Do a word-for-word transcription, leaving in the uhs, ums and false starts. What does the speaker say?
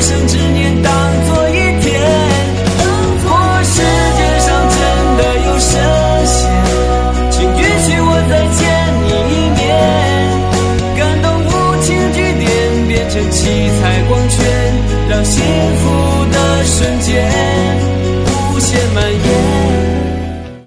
生之年当作一天。若世界上真的有神仙，请允许我再见你一面，感动无情句点变成七彩光圈，让幸福